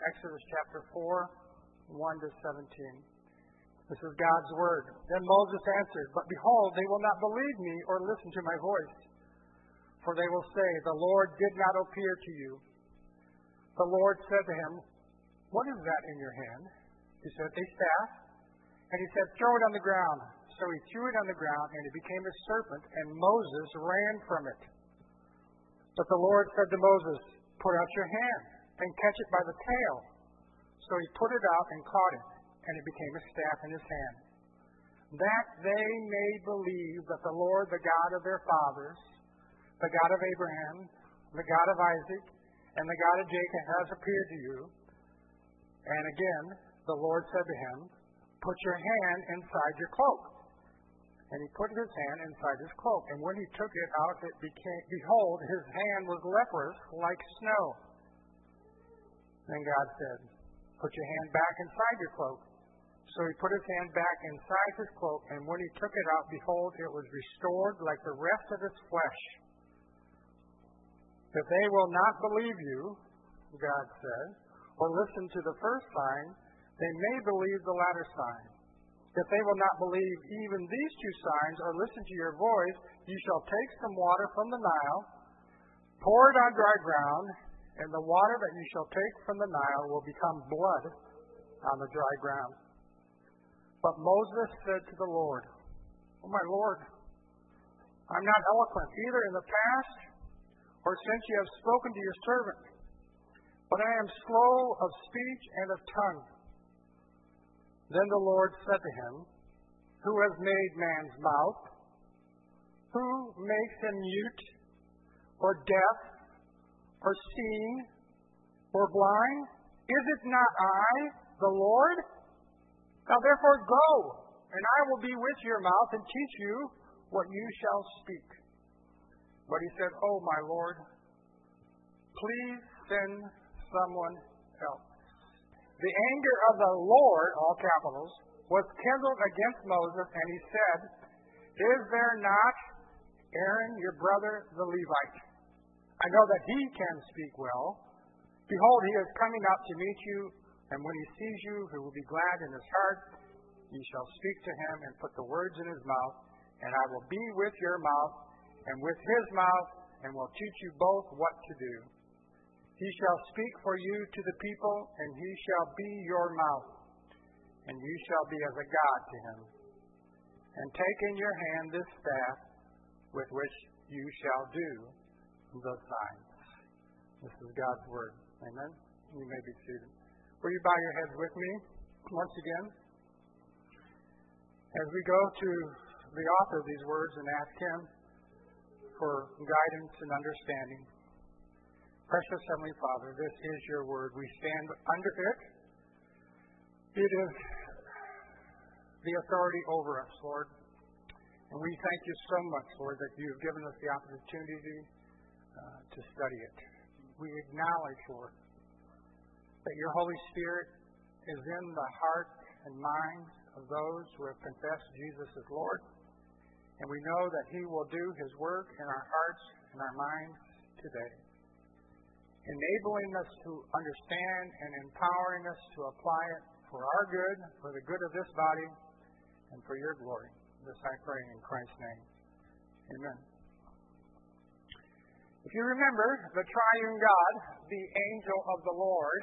Exodus chapter 4, 1 to 17. This is God's word. Then Moses answered, "But behold, they will not believe me or listen to my voice. For they will say, 'The Lord did not appear to you.' The Lord said to him, 'What is that in your hand?' He said, 'A staff.' And he said, 'Throw it on the ground.' So he threw it on the ground, and it became a serpent, and Moses ran from it. But the Lord said to Moses, 'Put out your hand and catch it by the tail.' So he put it out and caught it, and it became a staff in his hand. That they may believe that the Lord, the God of their fathers, the God of Abraham, the God of Isaac, and the God of Jacob has appeared to you." And again, the Lord said to him, "Put your hand inside your cloak." And he put his hand inside his cloak. And when he took it out, behold, his hand was leprous like snow. Then God said, "Put your hand back inside your cloak." So he put his hand back inside his cloak, and when he took it out, behold, it was restored like the rest of its flesh. If they will not believe you, God said, or listen to the first sign, they may believe the latter sign. If they will not believe even these two signs or listen to your voice, you shall take some water from the Nile, pour it on dry ground, and the water that you shall take from the Nile will become blood on the dry ground. But Moses said to the Lord, "Oh, my Lord, I'm not eloquent either in the past or since you have spoken to your servant, but I am slow of speech and of tongue." Then the Lord said to him, "Who has made man's mouth? Who makes him mute, or deaf, or seeing, or blind? Is it not I, the Lord? Now therefore go, and I will be with your mouth and teach you what you shall speak." But he said, "Oh, my Lord, please send someone else." The anger of the Lord, all capitals, was kindled against Moses, and he said, "Is there not Aaron, your brother, the Levite? I know that he can speak well. Behold, he is coming out to meet you, and when he sees you, he will be glad in his heart. You shall speak to him and put the words in his mouth, and I will be with your mouth and with his mouth, and will teach you both what to do. He shall speak for you to the people, and he shall be your mouth, and you shall be as a God to him. And take in your hand this staff with which you shall do the signs." This is God's word. Amen. You may be seated. Will you bow your heads with me once again? As we go to the author of these words and ask him for guidance and understanding. Precious Heavenly Father, this is your word. We stand under it. It is the authority over us, Lord. And we thank you so much, Lord, that you have given us the opportunity to study it. We acknowledge, Lord, that your Holy Spirit is in the hearts and minds of those who have confessed Jesus as Lord. And we know that he will do his work in our hearts and our minds today, enabling us to understand and empowering us to apply it for our good, for the good of this body, and for your glory. This I pray in Christ's name. Amen. If you remember, the triune God, the angel of the Lord,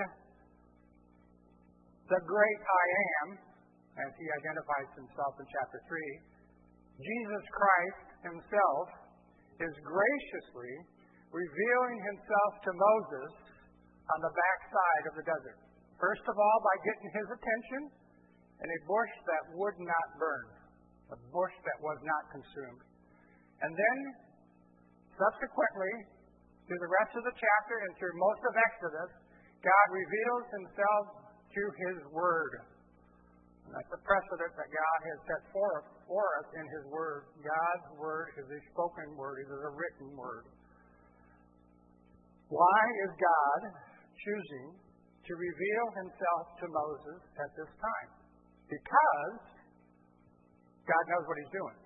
the great I am, as he identifies himself in chapter 3, Jesus Christ himself is graciously revealing himself to Moses on the backside of the desert. First of all, by getting his attention in a bush that would not burn, a bush that was not consumed. And then, subsequently, through the rest of the chapter and through most of Exodus, God reveals himself through his word. And that's the precedent that God has set for us in his word. God's word is a spoken word. It is a written word. Why is God choosing to reveal himself to Moses at this time? Because God knows what he's doing.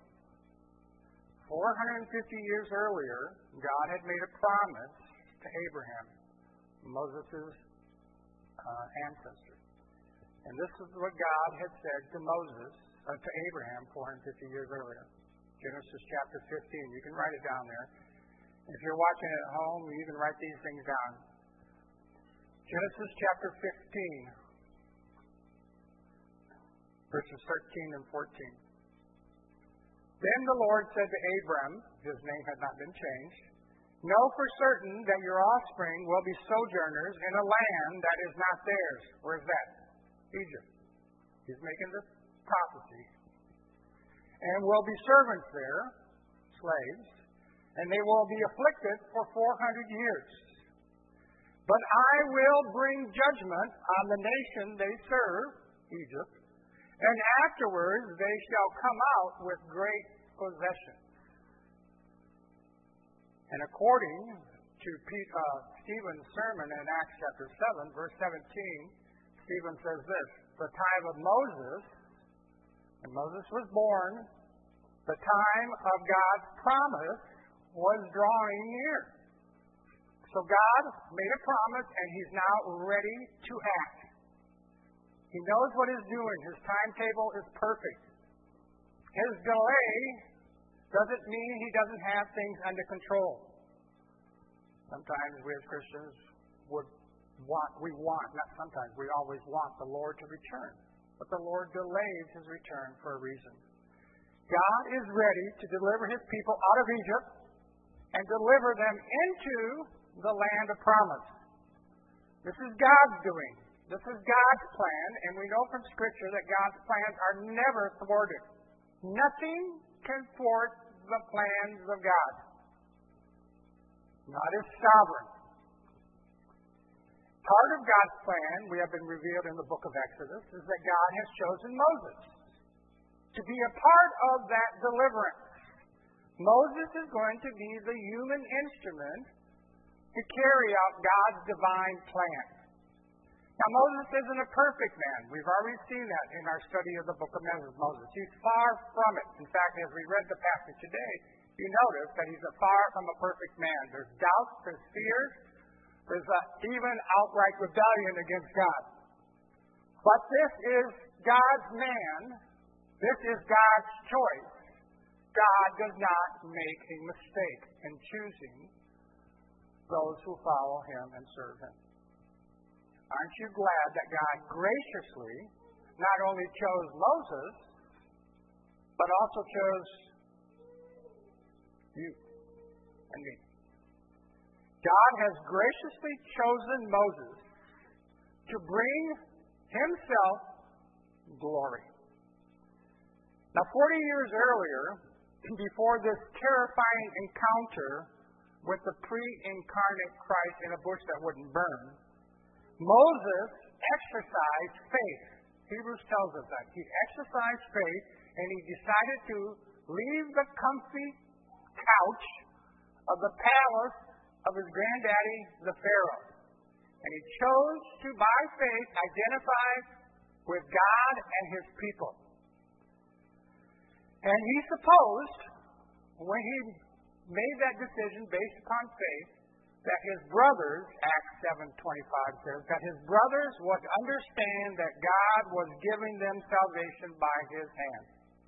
450 years earlier, God had made a promise to Abraham, Moses' ancestor. And this is what God had said to Moses, to Abraham 450 years earlier. Genesis chapter 15. You can write it down there. If you're watching at home, you can write these things down. Genesis chapter 15, verses 13 and 14. Then the Lord said to Abram, his name had not been changed, know for certain that your offspring will be sojourners in a land that is not theirs. Where's that? Egypt. He's making this prophecy. And will be servants there, slaves, and they will be afflicted for 400 years. But I will bring judgment on the nation they serve, Egypt, and afterwards they shall come out with great possessions. And according to Stephen's sermon in Acts chapter 7, verse 17, Stephen says this, the time of Moses, and Moses was born, the time of God's promise was drawing near. So God made a promise, and He's now ready to act. He knows what He's doing. His timetable is perfect. His delay doesn't mean He doesn't have things under control. Sometimes we as Christians we always want the Lord to return. But the Lord delays His return for a reason. God is ready to deliver His people out of Egypt and deliver them into the land of promise. This is God's doing. This is God's plan, and we know from Scripture that God's plans are never thwarted. Nothing can thwart the plans of God. God is sovereign. Part of God's plan, we have been revealed in the book of Exodus, is that God has chosen Moses to be a part of that deliverance. Moses is going to be the human instrument to carry out God's divine plan. Now, Moses isn't a perfect man. We've already seen that in our study of the book of Moses. He's far from it. In fact, as we read the passage today, you notice that he's far from a perfect man. There's doubts, there's fears, there's even outright rebellion against God. But this is God's man. This is God's choice. God does not make a mistake in choosing those who follow Him and serve Him. Aren't you glad that God graciously not only chose Moses, but also chose you and me? God has graciously chosen Moses to bring Himself glory. Now, 40 years earlier, before this terrifying encounter with the pre-incarnate Christ in a bush that wouldn't burn, Moses exercised faith. Hebrews tells us that. He exercised faith, and he decided to leave the comfy couch of the palace of his granddaddy, the Pharaoh. And he chose to, by faith, identify with God and His people. And he supposed, when he made that decision based upon faith, that his brothers, Acts 7:25 says, that his brothers would understand that God was giving them salvation by His hand.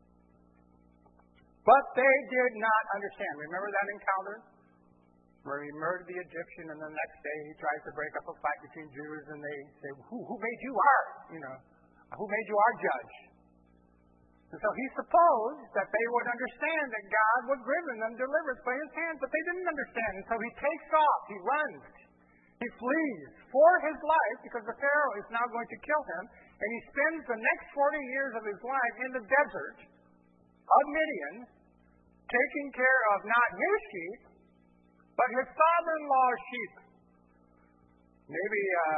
But they did not understand. Remember that encounter? Where he murdered the Egyptian, and the next day he tries to break up a fight between Jews, and they say, who made you who made you our judge? And so he supposed that they would understand that God was giving them deliverance by His hand, but they didn't understand. And so he takes off, he runs, he flees for his life because the Pharaoh is now going to kill him, and he spends the next 40 years of his life in the desert of Midian, taking care of not his sheep, but his father-in-law's sheep. Maybe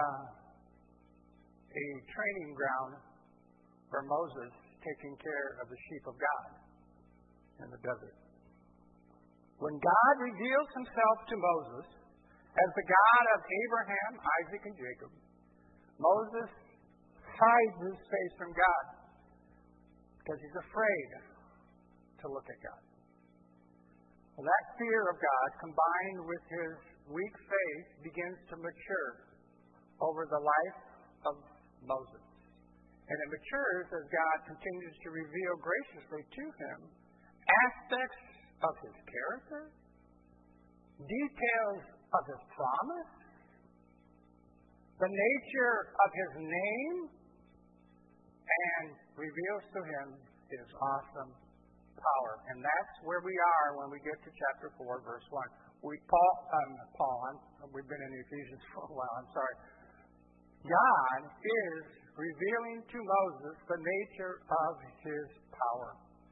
a training ground for Moses taking care of the sheep of God in the desert. When God reveals Himself to Moses as the God of Abraham, Isaac, and Jacob, Moses hides his face from God because he's afraid to look at God. Well, that fear of God, combined with his weak faith, begins to mature over the life of Moses. And it matures as God continues to reveal graciously to him aspects of his character, details of his promise, the nature of his name, and reveals to him his awesome power. And that's where we are when we get to chapter 4, verse 1. We've been in Ephesians for a while, I'm sorry. God is revealing to Moses the nature of his power.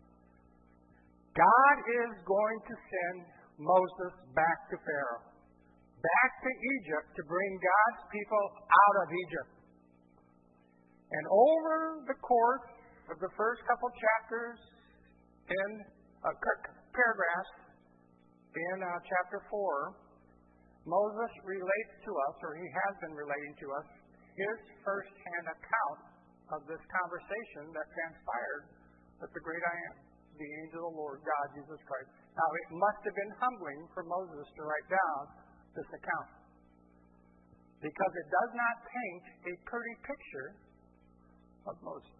God is going to send Moses back to Pharaoh, back to Egypt, to bring God's people out of Egypt. And over the course of the first couple chapters in paragraphs in chapter 4, Moses relates to us, or he has been relating to us, his first-hand account of this conversation that transpired with the great I Am, the angel of the Lord, God, Jesus Christ. Now, it must have been humbling for Moses to write down this account, because it does not paint a pretty picture of Moses.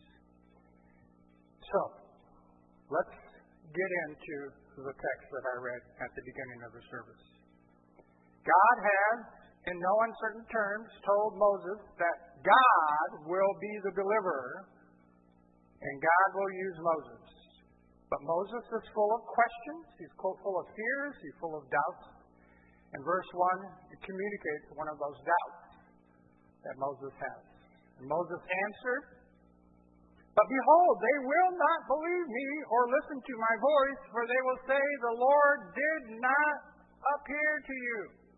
So, let's get into the text that I read at the beginning of the service. God has, in no uncertain terms, told Moses that God will be the deliverer and God will use Moses. But Moses is full of questions, he's full of fears, he's full of doubts. And verse 1 communicates one of those doubts that Moses has. And Moses answered, "But behold, they will not believe me or listen to my voice, for they will say, the Lord did not appear to you."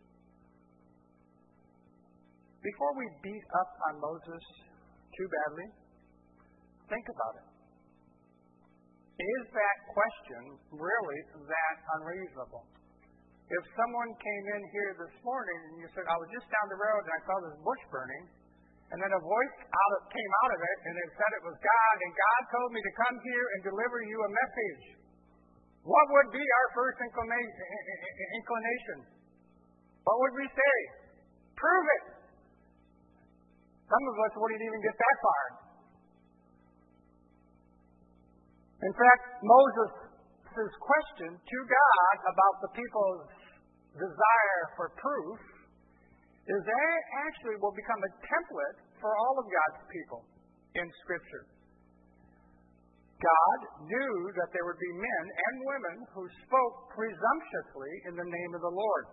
Before we beat up on Moses too badly, think about it. Is that question really that unreasonable? If someone came in here this morning and you said, "I was just down the road and I saw this bush burning," and then a voice came out of it and it said it was God, and God told me to come here and deliver you a message, what would be our first inclination? What would we say? Prove it. Some of us wouldn't even get that far. In fact, Moses' question to God about the people's desire for proof is that actually will become a template for all of God's people in Scripture. God knew that there would be men and women who spoke presumptuously in the name of the Lord.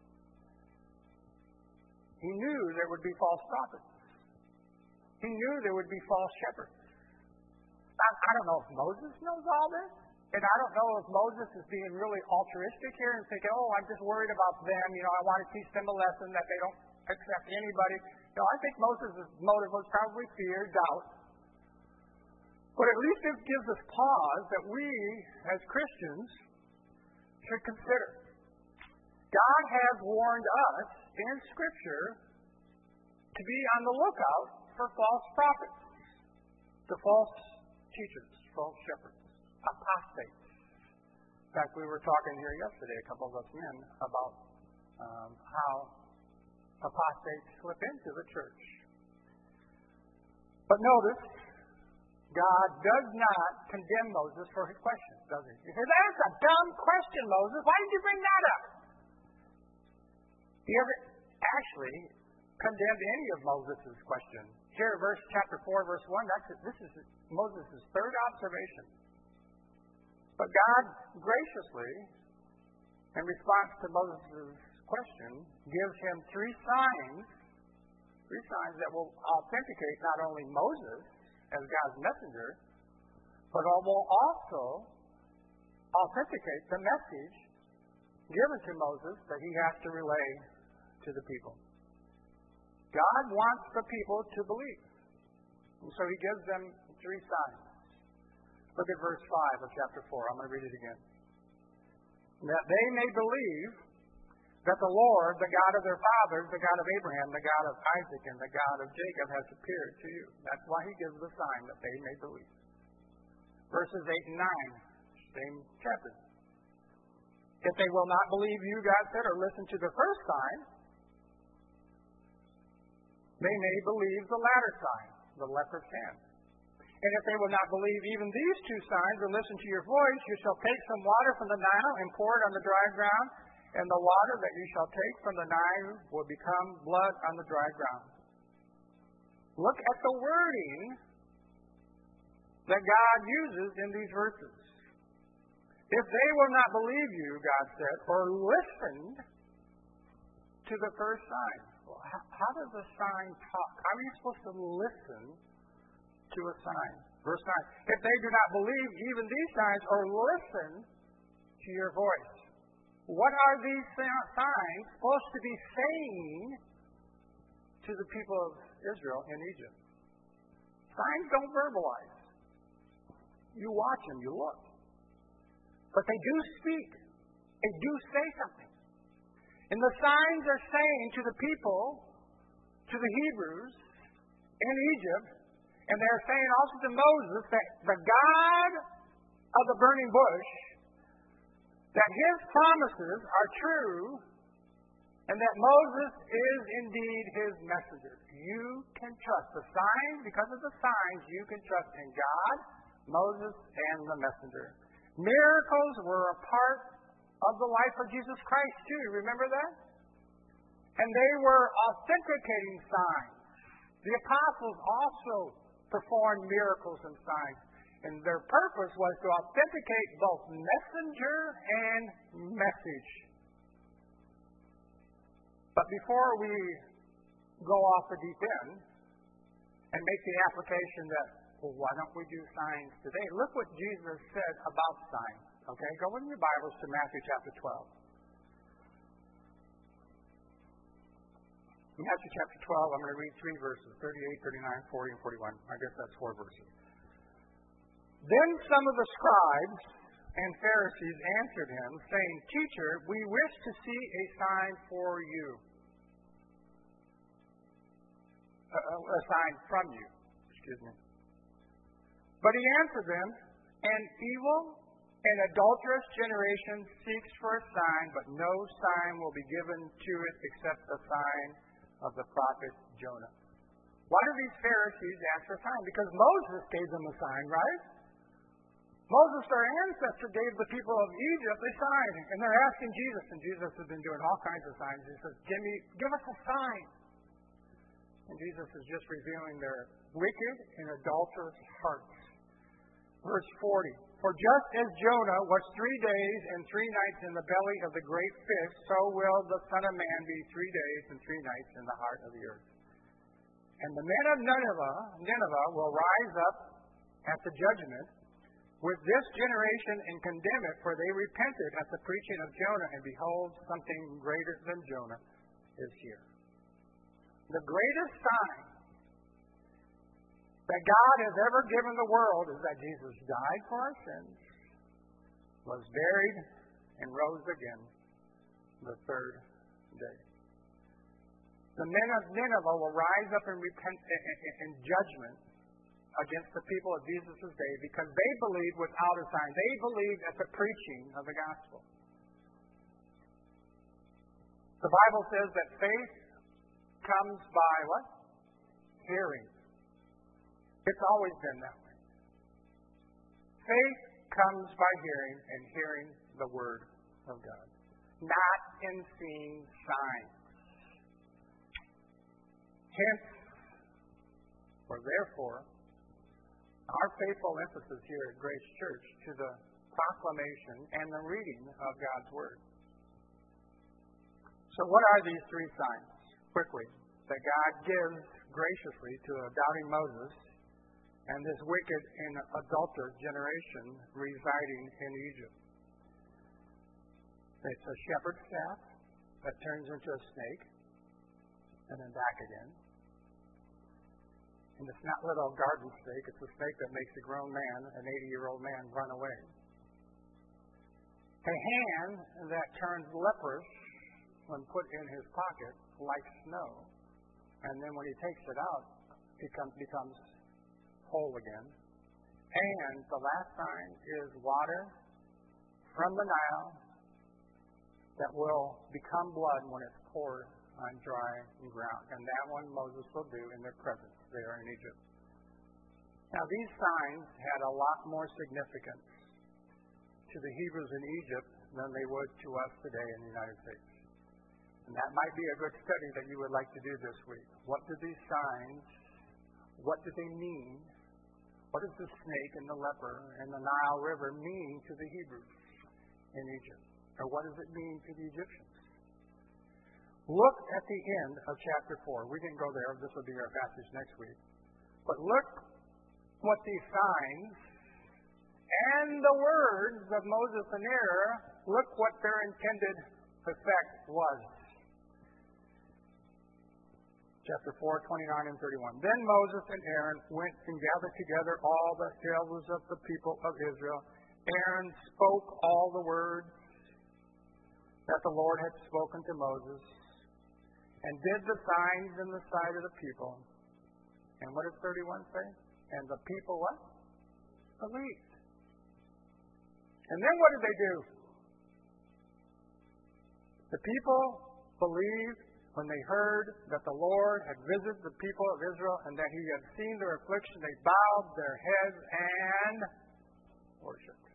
He knew there would be false prophets. He knew there would be false shepherds. I don't know if Moses knows all this, and I don't know if Moses is being really altruistic here and thinking, "Oh, I'm just worried about them. I want to teach them a lesson that they don't accept anybody." I think Moses' motive was probably fear, doubt. But at least it gives us pause that we, as Christians, should consider. God has warned us in Scripture to be on the lookout for false prophets, the false teachers, false shepherds, apostates. In fact, we were talking here yesterday, a couple of us men, about how apostates slip into the church. But notice, God does not condemn Moses for his question, does he? He says, "That's a dumb question, Moses. Why did you bring that up?" He hasn't actually condemned any of Moses' questions. Here, chapter 4, verse 1, this is Moses' third observation. But God graciously, in response to Moses' question, gives him three signs that will authenticate not only Moses as God's messenger, but will also authenticate the message given to Moses that he has to relay to the people. God wants the people to believe. And so he gives them three signs. Look at verse 5 of chapter 4. I'm going to read it again. "That they may believe that the Lord, the God of their fathers, the God of Abraham, the God of Isaac, and the God of Jacob has appeared to you." That's why he gives the sign, that they may believe. Verses 8 and 9, same chapter. "If they will not believe you," God said, "or listen to the first sign, they may believe the latter sign, the leper's hand. And if they will not believe even these two signs and listen to your voice, you shall take some water from the Nile and pour it on the dry ground, and the water that you shall take from the Nile will become blood on the dry ground. Look at the wording that God uses in these verses. If they will not believe you, God said, or listen to the first sign. Well, how does a sign talk? How are you supposed to listen to a sign? Verse 9. If they do not believe even these signs or listen to your voice. What are these signs supposed to be saying to the people of Israel in Egypt? Signs don't verbalize. You watch them, you look. But they do speak. They do say something. And the signs are saying to the people, to the Hebrews in Egypt, and they're saying also to Moses that the God of the burning bush, that his promises are true, and that Moses is indeed his messenger. You can trust the signs. Because of the signs, you can trust in God, Moses, and the messenger. Miracles were a part of the life of Jesus Christ too. Remember that? And they were authenticating signs. The apostles also performed miracles and signs. And their purpose was to authenticate both messenger and message. But before we go off the deep end and make the application that, well, why don't we do signs today? Look what Jesus said about signs. Okay, go in your Bibles to Matthew chapter 12. Matthew chapter 12, I'm going to read 3 verses, 38, 39, 40, and 41. I guess that's 4 verses. Then some of the scribes and Pharisees answered him, saying, Teacher, we wish to see a sign for you. A sign from you. Excuse me. But he answered them, An evil and adulterous generation seeks for a sign, but no sign will be given to it except the sign of the prophet Jonah. Why do these Pharisees ask for a sign? Because Moses gave them a sign, right? Moses, our ancestor, gave the people of Egypt a sign, and they're asking Jesus, and Jesus has been doing all kinds of signs. He says, give us a sign. And Jesus is just revealing their wicked and adulterous hearts. Verse 40, For just as Jonah was 3 days and 3 nights in the belly of the great fish, so will the Son of Man be 3 days and 3 nights in the heart of the earth. And the men of Nineveh will rise up at the judgment with this generation and condemn it, for they repented at the preaching of Jonah, and behold, something greater than Jonah is here. The greatest sign that God has ever given the world is that Jesus died for our sins, was buried, and rose again the third day. The men of Nineveh will rise up and repent in judgment against the people of Jesus' day because they believed without a sign. They believed at the preaching of the gospel. The Bible says that faith comes by what? Hearing. It's always been that way. Faith comes by hearing, and hearing the Word of God, not in seeing signs. Hence, or therefore, our faithful emphasis here at Grace Church to the proclamation and the reading of God's Word. So what are these 3 signs, quickly, that God gives graciously to a doubting Moses and this wicked and adulterous generation residing in Egypt? It's a shepherd's staff that turns into a snake and then back again. And it's not little garden snake, it's a snake that makes a grown man, an 80-year-old man, run away. A hand that turns leprous when put in his pocket like snow. And then when he takes it out, it becomes whole again. And the last sign is water from the Nile that will become blood when it's poured on dry ground. And that one Moses will do in their presence there in Egypt. Now, these signs had a lot more significance to the Hebrews in Egypt than they would to us today in the United States. And that might be a good study that you would like to do this week. What do these signs, what do they mean? What does the snake and the leper and the Nile River mean to the Hebrews in Egypt? Or what does it mean to the Egyptians? Look at the end of chapter 4. We didn't go there. This will be our passage next week. But look what these signs and the words of Moses and Aaron, look what their intended effect was. Chapter 4, 29 and 31. Then Moses and Aaron went and gathered together all the elders of the people of Israel. Aaron spoke all the words that the Lord had spoken to Moses, and did the signs in the sight of the people. And what does 31 say? And the people what? Believed. And then what did they do? The people believed when they heard that the Lord had visited the people of Israel and that He had seen their affliction. They bowed their heads and worshipped.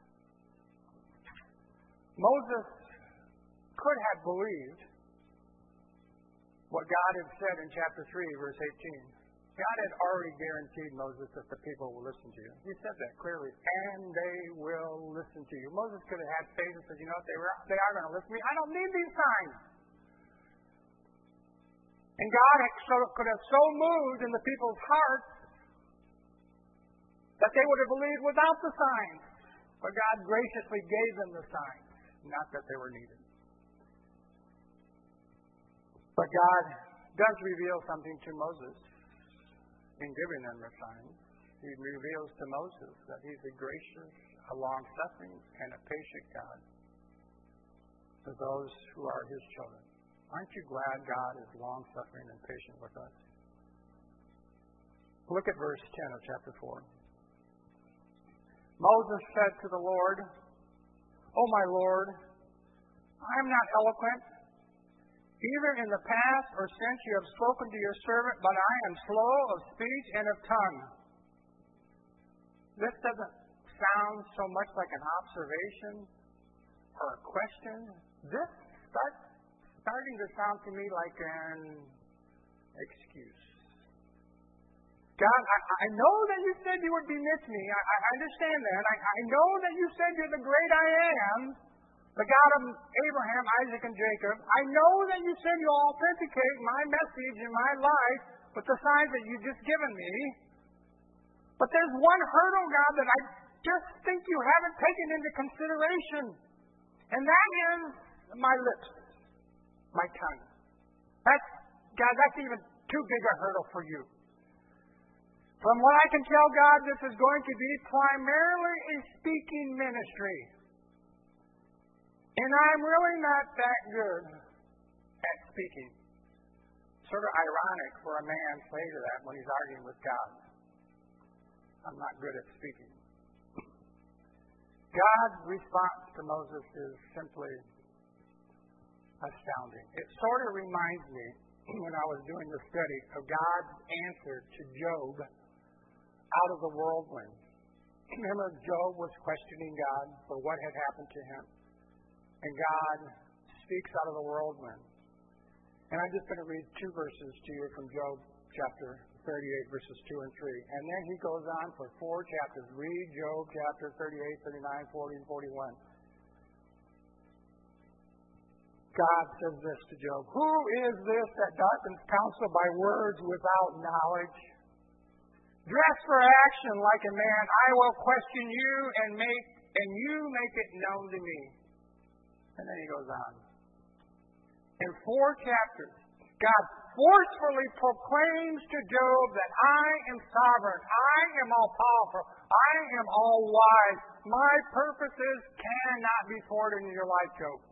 Moses could have believed what God had said in chapter 3, verse 18. God had already guaranteed Moses that the people will listen to you. He said that clearly, and they will listen to you. Moses could have had faith and said, you know what, they are going to listen to me. I don't need these signs. And God could have so moved in the people's hearts that they would have believed without the signs. But God graciously gave them the signs, not that they were needed. But God does reveal something to Moses in giving them the signs. He reveals to Moses that He's a gracious, a long-suffering, and a patient God to those who are His children. Aren't you glad God is long-suffering and patient with us? Look at verse 10 of chapter 4. Moses said to the Lord, "O my Lord, I am not eloquent, either in the past or since you have spoken to your servant, but I am slow of speech and of tongue." This doesn't sound so much like an observation or a question. This starting to sound to me like an excuse. God, I know that you said you would be with me. I understand that. I know that you said you're the great I am, the God of Abraham, Isaac, and Jacob. I know that you said you'll authenticate my message in my life with the signs that you've just given me. But there's one hurdle, God, that I just think you haven't taken into consideration. And that is my lips, my tongue. That's even too big a hurdle for you. From what I can tell, God, this is going to be primarily a speaking ministry. And I'm really not that good at speaking. Sort of ironic for a man to say to that when he's arguing with God. I'm not good at speaking. God's response to Moses is simply astounding. It sort of reminds me, when I was doing the study, of God's answer to Job out of the whirlwind. Remember, Job was questioning God for what had happened to him. And God speaks out of the whirlwind. And I'm just going to read 2 verses to you from Job chapter 38, verses 2 and 3. And then he goes on for 4 chapters. Read Job chapter 38, 39, 40, and 41. God says this to Job: "Who is this that darkens counsel by words without knowledge? Dress for action like a man. I will question you and you make it known to me." And then he goes on. In 4 chapters, God forcefully proclaims to Job that I am sovereign, I am all powerful, I am all wise. My purposes cannot be thwarted in your life, Job.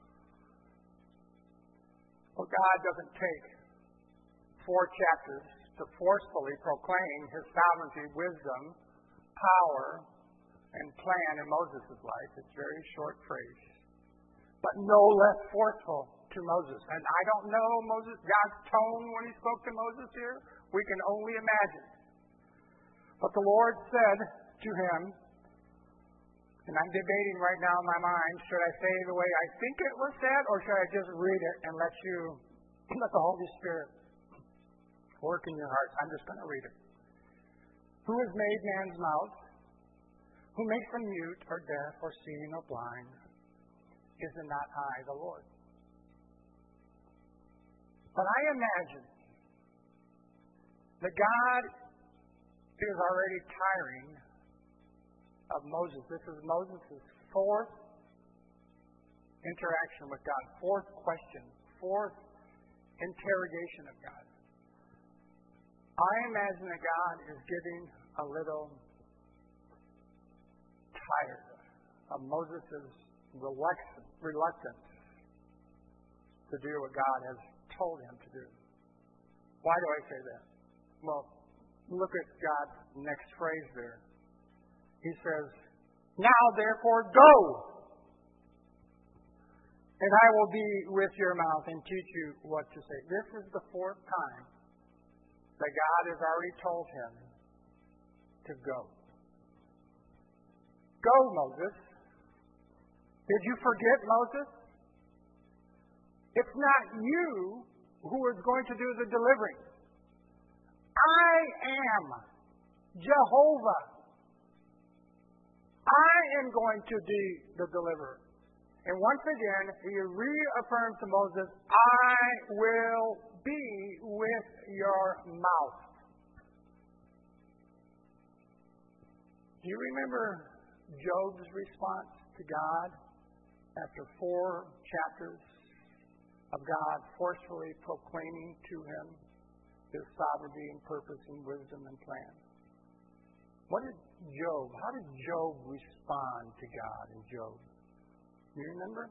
Well, God doesn't take 4 chapters to forcefully proclaim His sovereignty, wisdom, power, and plan in Moses' life. It's a very short phrase, but no less forceful to Moses. And I don't know God's tone when he spoke to Moses here. We can only imagine. But the Lord said to him, and I'm debating right now in my mind, should I say the way I think it was said, or should I just read it and let the Holy Spirit work in your hearts? I'm just going to read it. Who has made man's mouth? Who makes him mute or deaf or seeing or blind? Is it not I, the Lord? But I imagine that God is already tiring of Moses. This is Moses' fourth interaction with God, fourth question, fourth interrogation of God. I imagine that God is getting a little tired of Moses' reluctance to do what God has told him to do. Why do I say that? Well, look at God's next phrase there. He says, now therefore go, and I will be with your mouth and teach you what to say. This is the fourth time that God has already told him to go. Go, Moses. Did you forget, Moses? It's not you who is going to do the delivering. I am Jehovah. I am going to be the deliverer. And once again, he reaffirms to Moses, I will be with your mouth. Do you remember Job's response to God after 4 chapters of God forcefully proclaiming to him his sovereignty and purpose and wisdom and plan? How did Job respond to God in Job? Do you remember?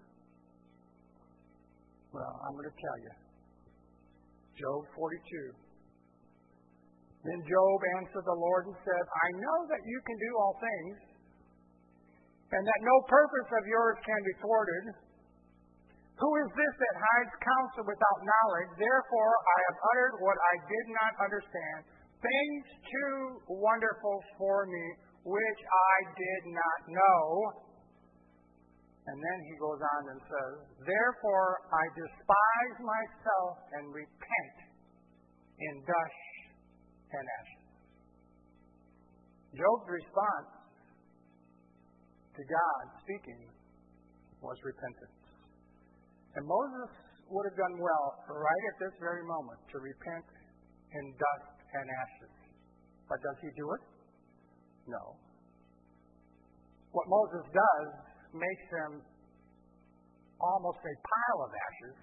Well, I'm going to tell you. Job 42. Then Job answered the Lord and said, I know that you can do all things, and that no purpose of yours can be thwarted. Who is this that hides counsel without knowledge? Therefore I have uttered what I did not understand, things too wonderful for me, which I did not know. And then he goes on and says, therefore I despise myself and repent in dust and ashes. Job's response to God speaking was repentance. And Moses would have done well right at this very moment to repent in dust and ashes. But does he do it? No. What Moses does makes him almost a pile of ashes,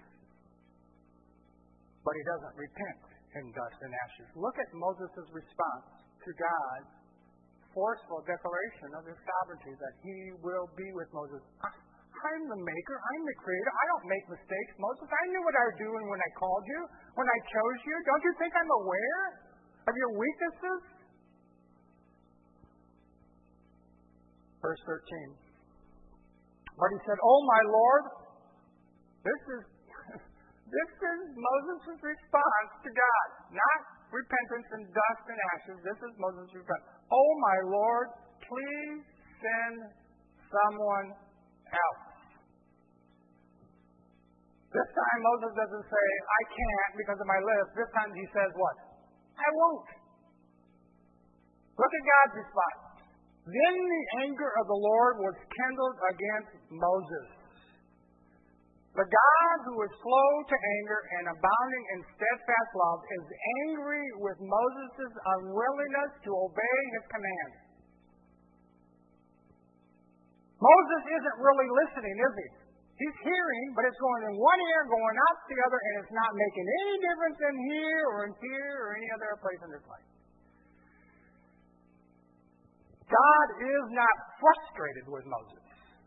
but he doesn't repent in dust and ashes. Look at Moses' response to God's forceful declaration of his sovereignty, that he will be with Moses. I'm the maker. I'm the creator. I don't make mistakes, Moses. I knew what I was doing when I called you, when I chose you. Don't you think I'm aware of your weaknesses? Verse 13. But he said, oh my Lord, this is Moses' response to God. Not repentance in dust and ashes. This is Moses' response. Oh my Lord, please send someone else. This time Moses doesn't say, I can't because of my list. This time he says what? I won't. Look at God's response. Then the anger of the Lord was kindled against Moses. The God who is slow to anger and abounding in steadfast love is angry with Moses' unwillingness to obey his command. Moses isn't really listening, is he? He's hearing, but it's going in one ear, going out the other, and it's not making any difference in here or any other place in this life. God is not frustrated with Moses,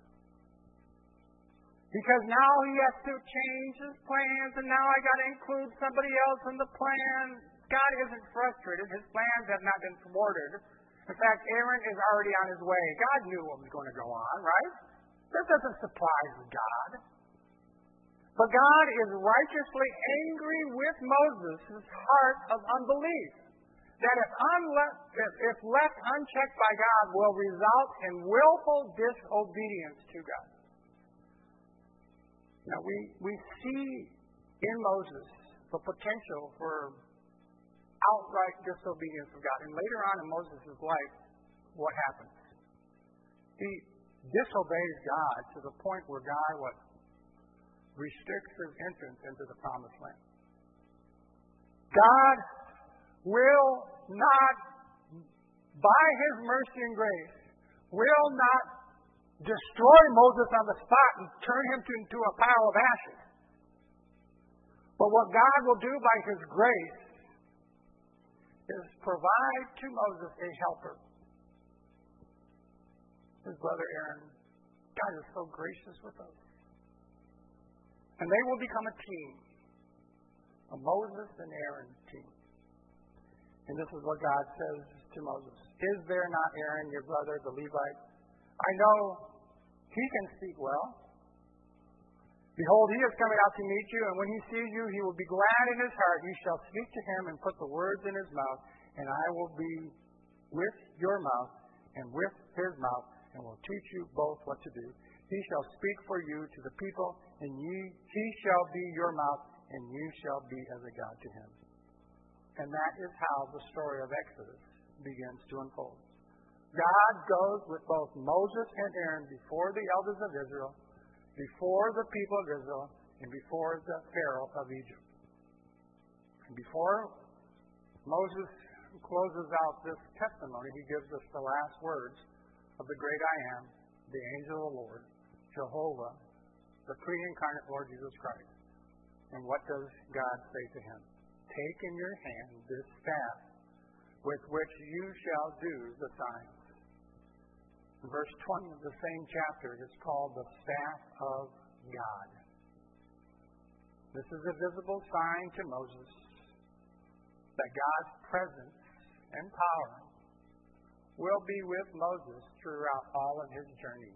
because now he has to change his plans, and now I got to include somebody else in the plan. God isn't frustrated. His plans have not been thwarted. In fact, Aaron is already on his way. God knew what was going to go on, right? That doesn't surprise God. But God is righteously angry with Moses' heart of unbelief, that if left unchecked by God, will result in willful disobedience to God. Now, we see in Moses the potential for outright disobedience of God. And later on in Moses' life, what happens? He disobeys God to the point where God restricts his entrance into the promised land. God will not, by his mercy and grace, will not destroy Moses on the spot and turn him into a pile of ashes. But what God will do by his grace is provide to Moses a helper. His brother Aaron. God is so gracious with us. And they will become a team. A Moses and Aaron team. And this is what God says to Moses. Is there not Aaron, your brother, the Levite? I know he can speak well. Behold, he is coming out to meet you, and when he sees you, he will be glad in his heart. You shall speak to him and put the words in his mouth, and I will be with your mouth and with his mouth, and will teach you both what to do. He shall speak for you to the people, and he shall be your mouth, and you shall be as a God to him. And that is how the story of Exodus begins to unfold. God goes with both Moses and Aaron before the elders of Israel, before the people of Israel, and before the Pharaoh of Egypt. And before Moses closes out this testimony, he gives us the last words of the great I am, the angel of the Lord, Jehovah, the pre-incarnate Lord Jesus Christ. And what does God say to him? Take in your hand this staff with which you shall do the signs. Verse 20 of the same chapter is called the staff of God. This is a visible sign to Moses that God's presence and power will be with Moses throughout all of his journey.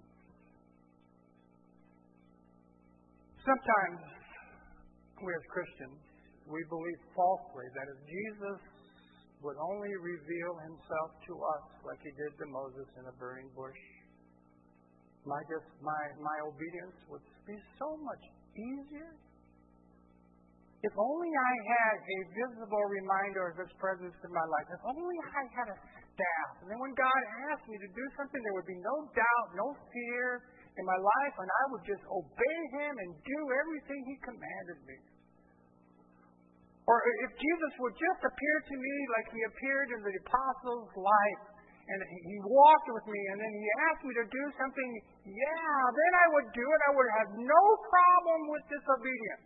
Sometimes we as Christians, we believe falsely that if Jesus would only reveal himself to us like he did to Moses in a burning bush, my obedience would be so much easier. If only I had a visible reminder of his presence in my life. If only I had a staff. And then when God asked me to do something, there would be no doubt, no fear in my life, and I would just obey him and do everything he commanded me. Or if Jesus would just appear to me like he appeared in the apostles' life, and he walked with me, and then he asked me to do something, then I would do it. I would have no problem with disobedience.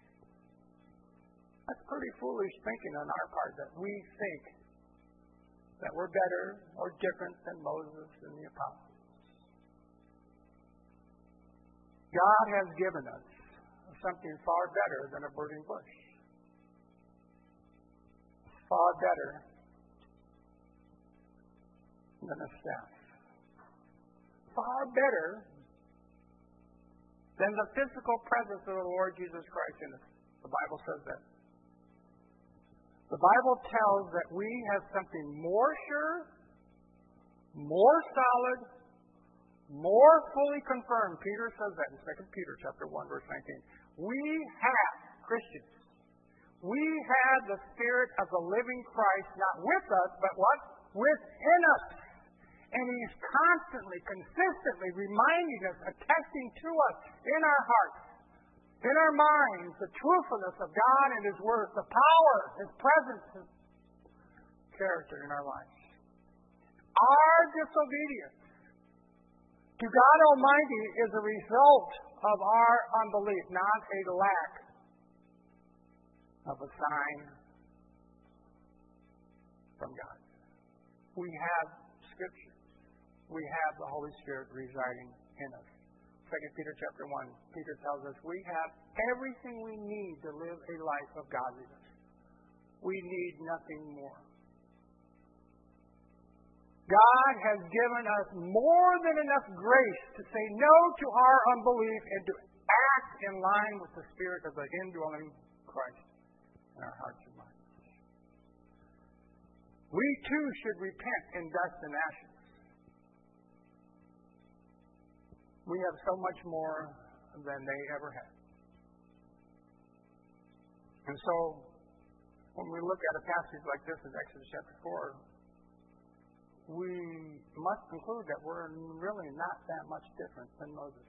That's pretty foolish thinking on our part, that we think that we're better or different than Moses and the apostles. God has given us something far better than a burning bush. Far better than a staff. Far better than the physical presence of the Lord Jesus Christ in us. The Bible says that. The Bible tells that we have something more sure, more solid, more fully confirmed. Peter says that in 2 Peter chapter 1, verse 19. We have, Christians, we have the Spirit of the living Christ, not with us, but what? Within us. And he's constantly, consistently reminding us, attesting to us in our hearts, in our minds, the truthfulness of God and his word, the power, his presence, his character in our lives. Our disobedience to God Almighty is a result of our unbelief, not a lack of a sign from God. We have Scripture. We have the Holy Spirit residing in us. 2 Peter chapter 1, Peter tells us we have everything we need to live a life of godliness. We need nothing more. God has given us more than enough grace to say no to our unbelief and to act in line with the Spirit of the indwelling Christ in our hearts and minds. We too should repent in dust and ashes. We have so much more than they ever had. And so, when we look at a passage like this in Exodus chapter 4, we must conclude that we're really not that much different than Moses.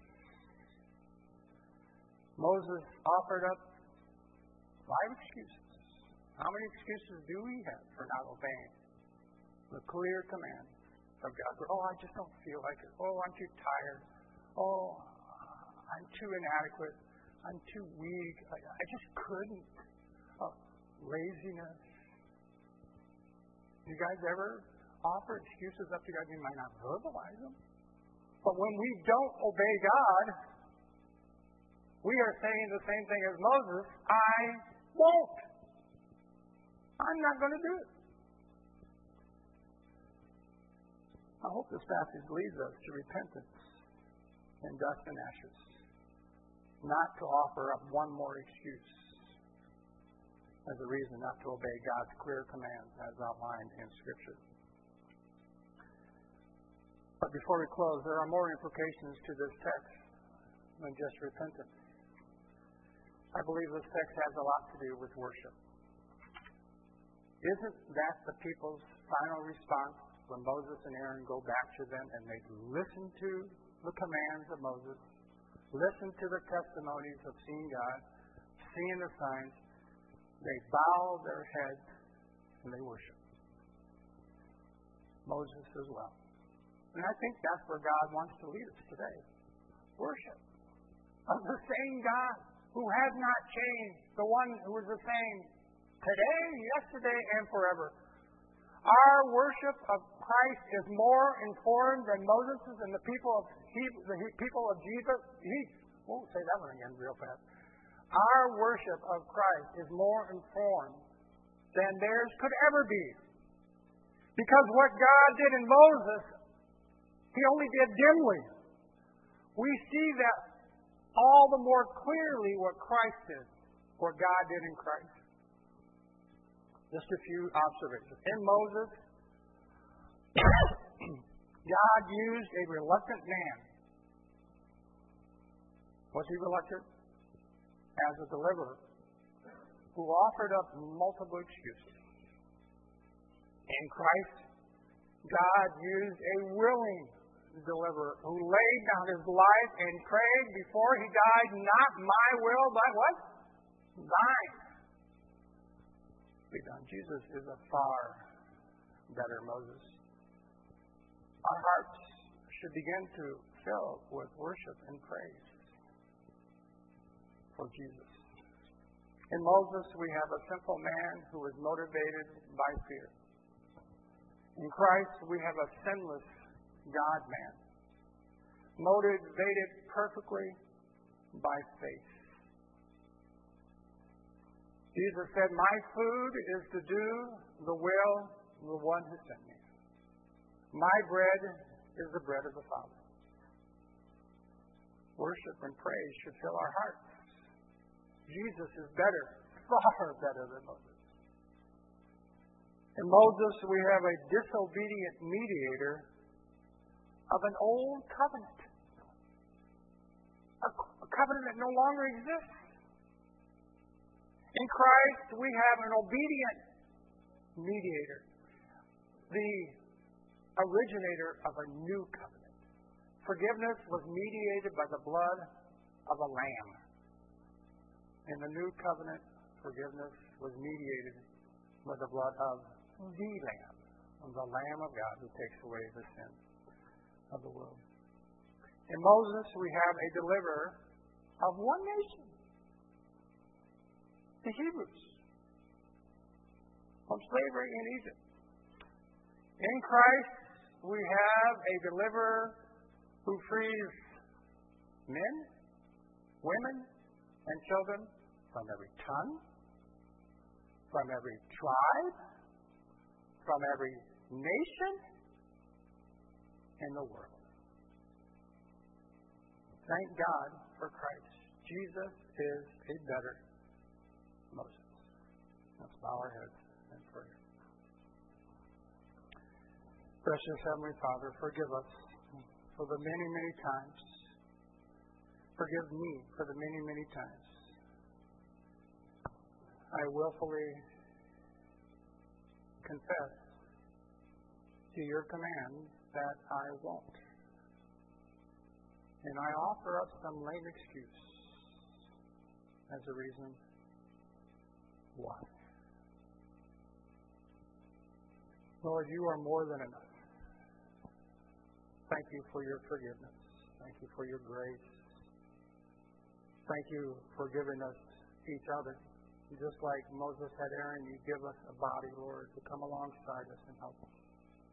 Moses offered up 5 excuses. How many excuses do we have for not obeying the clear commands of God? Oh, I just don't feel like it. Oh, I'm too tired. Oh, I'm too inadequate. I'm too weak. I just couldn't. Laziness. You guys ever offer excuses up to God? You might not verbalize them. But when we don't obey God, we are saying the same thing as Moses. I won't. I'm not going to do it. I hope this passage leads us to repentance in dust and ashes, not to offer up one more excuse as a reason not to obey God's clear commands as outlined in Scripture. But before we close, there are more implications to this text than just repentance. I believe this text has a lot to do with worship. Isn't that the people's final response when Moses and Aaron go back to them and they listen to the commands of Moses, listen to the testimonies of seeing God, seeing the signs? They bow their heads and they worship. Moses as well. And I think that's where God wants to lead us today. Worship of the same God who has not changed, the one who is the same today, yesterday, and forever. Our worship of Christ is more informed than Moses' and the people of Jesus. Say that one again real fast. Our worship of Christ is more informed than theirs could ever be. Because what God did in Moses, He only did dimly. We see that all the more clearly what Christ did, what God did in Christ. Just a few observations. In Moses, God used a reluctant man. Was he reluctant? As a deliverer who offered up multiple excuses. In Christ, God used a willing deliverer who laid down his life and prayed before he died, not my will, but what? Thine be done. Jesus is a far better Moses. Our hearts should begin to fill with worship and praise for Jesus. In Moses, we have a simple man who is motivated by fear. In Christ, we have a sinless God-man, motivated perfectly by faith. Jesus said, "My food is to do the will of the one who sent me. My bread is the bread of the Father." Worship and praise should fill our hearts. Jesus is better, far better than Moses. In Moses, we have a disobedient mediator of an old covenant. A covenant that no longer exists. In Christ, we have an obedient mediator, the originator of a new covenant. Forgiveness was mediated by the blood of a lamb. In the new covenant, forgiveness was mediated by the blood of the Lamb of God who takes away the sin of the world. In Moses, we have a deliverer of one nation, the Hebrews, from slavery in Egypt. In Christ, we have a deliverer who frees men, women, and children from every tongue, from every tribe, from every nation in the world. Thank God for Christ. Jesus is a better Moses. Let's bow our heads in prayer. Precious Heavenly Father, forgive us for the many, many times. Forgive me for the many, many times I willfully confess to your command that I won't. And I offer up some lame excuse as a reason why. Lord, you are more than enough. Thank you for your forgiveness. Thank you for your grace. Thank you for giving us each other. Just like Moses had Aaron, you give us a body, Lord, to come alongside us and help us.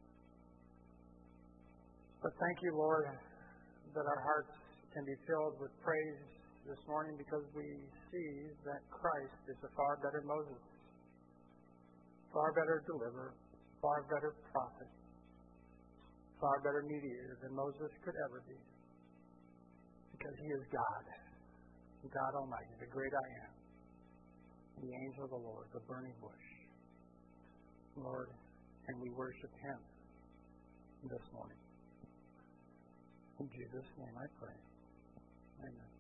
But thank you, Lord, that our hearts can be filled with praise this morning because we see that Christ is a far better Moses, far better deliverer, far better prophet, far better mediator than Moses could ever be. Because he is God, God Almighty, the great I am, the angel of the Lord, the burning bush. Lord, and we worship him this morning. In Jesus' name I pray. Amen.